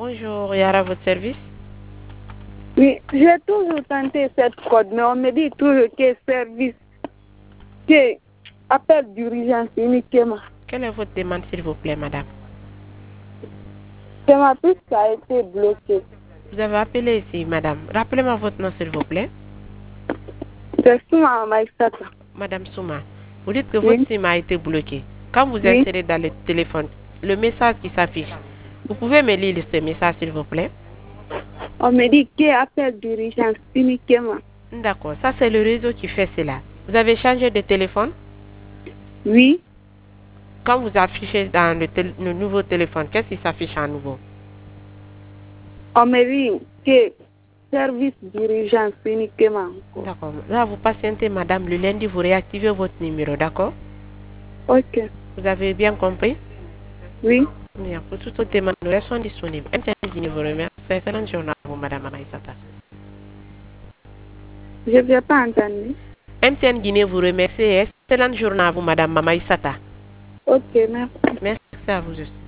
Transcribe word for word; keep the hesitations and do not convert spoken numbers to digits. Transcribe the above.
Bonjour, Yara, votre service? Oui, j'ai toujours tenté cette code, mais on me dit toujours que service, que appel d'urgence uniquement. Quelle est votre demande, s'il vous plaît, madame? C'est ma puce qui a été bloquée. Vous avez appelé ici, madame. Rappelez-moi votre nom, s'il vous plaît. C'est Souma Maïsata. Madame Souma, vous dites que Oui. votre SIM a été bloqué. Quand vous Oui. insérez dans le téléphone, le message qui s'affiche, vous pouvez me lire ce message, s'il vous plaît? On me dit que appel d'urgence uniquement. D'accord, ça c'est le réseau qui fait cela. Vous avez changé de téléphone? Oui. Quand vous affichez dans le, le nouveau téléphone, qu'est-ce qui s'affiche à nouveau? On me dit que service d'urgence uniquement. D'accord. Là, vous patientez, madame. Le lundi, vous réactivez votre numéro, d'accord? Ok. Vous avez bien compris? Oui. Bien. Pour toutes vos demandes, nous restons disponibles. M T N Guinée vous remercie. Excellente journée à vous, madame Amaïsata. Je ne vais pas entendre. M T N Guinée vous remercie. Excellente journée à vous, madame Mamaïsata. Ok, merci. Merci à vous aussi.